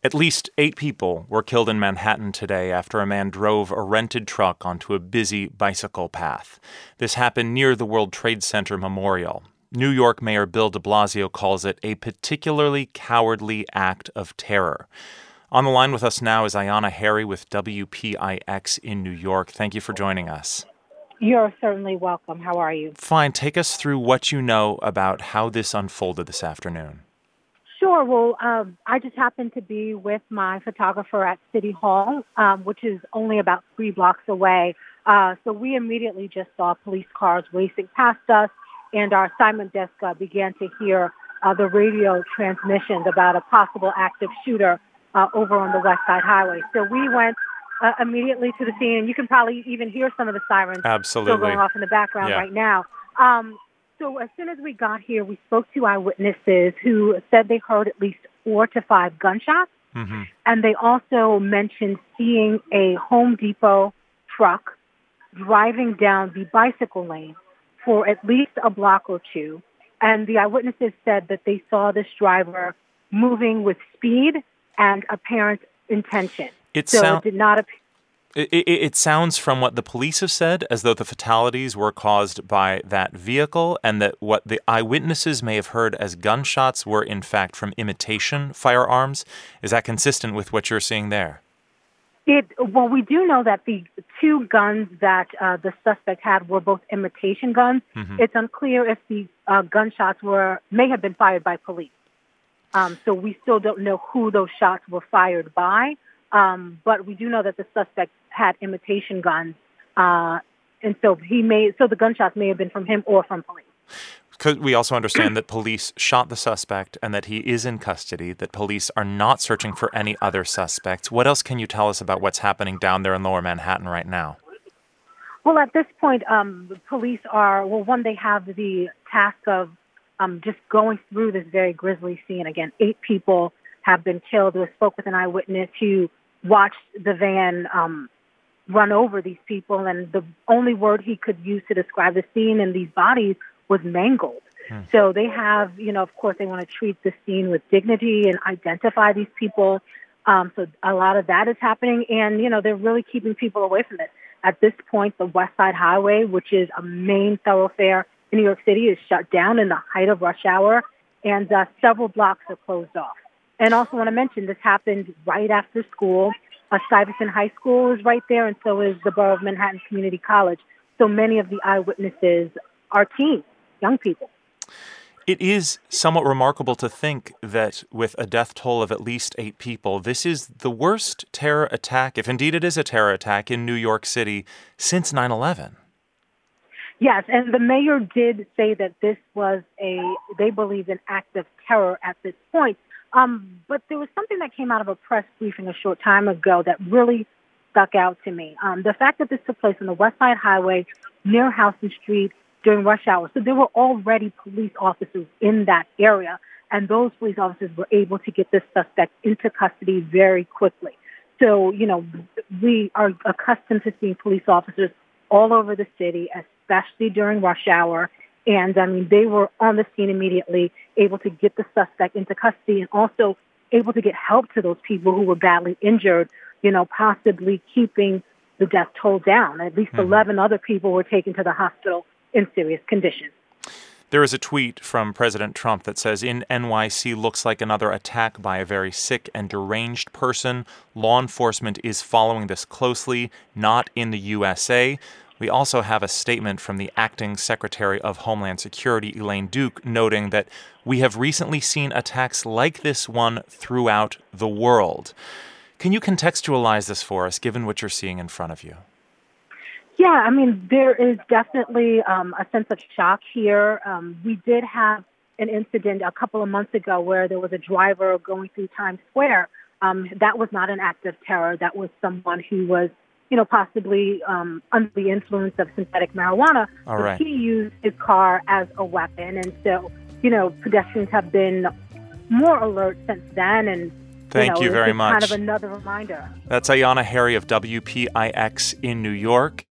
At least 8 people were killed in Manhattan today after a man drove a rented truck onto a busy bicycle path. This happened near the World Trade Center Memorial. New York Mayor Bill de Blasio calls it a particularly cowardly act of terror. On the line with us now is Ayanna Harry with WPIX in New York. Thank you for joining us. You're certainly welcome. How are you? Fine. Take us through what you know about how this unfolded this afternoon. Sure. Well, I just happened to be with my photographer at City Hall, which is only about 3 blocks away. So we immediately just saw police cars racing past us, and our assignment desk began to hear the radio transmissions about a possible active shooter over on the West Side Highway. So we went immediately to the scene, and you can probably even hear some of the sirens still going off in the background right now. So as soon as we got here, we spoke to eyewitnesses who said they heard at least 4 to 5 gunshots. Mm-hmm. And they also mentioned seeing a Home Depot truck driving down the bicycle lane for at least a block or 2. And the eyewitnesses said that they saw this driver moving with speed and apparent intention. It did not appear. It sounds from what the police have said as though the fatalities were caused by that vehicle, and that what the eyewitnesses may have heard as gunshots were in fact from imitation firearms. Is that consistent with what you're seeing there? Well, we do know that the 2 guns that the suspect had were both imitation guns. Mm-hmm. It's unclear if the gunshots may have been fired by police. So we still don't know who those shots were fired by. But we do know that the suspect had imitation guns, and so the gunshots may have been from him or from police. Because we also understand that police shot the suspect and that he is in custody, that police are not searching for any other suspects. What else can you tell us about what's happening down there in Lower Manhattan right now? Well, at this point, the police they have the task of just going through this very grisly scene. Again, 8 people have been killed. We spoke with an eyewitness who watched the van run over these people, and the only word he could use to describe the scene and these bodies was mangled. So they have, of course, they want to treat the scene with dignity and identify these people. So a lot of that is happening, and, they're really keeping people away from it. At this point, the West Side Highway, which is a main thoroughfare in New York City, is shut down in the height of rush hour, and several blocks are closed off. And also want to mention this happened right after school. Stuyvesant High School is right there, and so is the Borough of Manhattan Community College. So many of the eyewitnesses are teens, young people. It is somewhat remarkable to think that with a death toll of at least 8 people, this is the worst terror attack, if indeed it is a terror attack, in New York City since 9/11. Yes, and the mayor did say that this was they believe, an act of terror at this point. But there was something that came out of a press briefing a short time ago that really stuck out to me. The fact that this took place on the West Side Highway near Houston Street during rush hour. So there were already police officers in that area, and those police officers were able to get this suspect into custody very quickly. So, we are accustomed to seeing police officers all over the city, especially during rush hour. And, they were on the scene immediately, able to get the suspect into custody and also able to get help to those people who were badly injured, possibly keeping the death toll down. At least 11 other people were taken to the hospital in serious condition. There is a tweet from President Trump that says, "In NYC looks like another attack by a very sick and deranged person. Law enforcement is following this closely, not in the USA." We also have a statement from the acting Secretary of Homeland Security, Elaine Duke, noting that we have recently seen attacks like this one throughout the world. Can you contextualize this for us, given what you're seeing in front of you? Yeah, there is definitely a sense of shock here. We did have an incident a couple of months ago where there was a driver going through Times Square. That was not an act of terror. That was someone who was possibly under the influence of synthetic marijuana. All right. He used his car as a weapon. And so, pedestrians have been more alert since then. And thank you very much. Kind of another reminder. That's Ayanna Harry of WPIX in New York.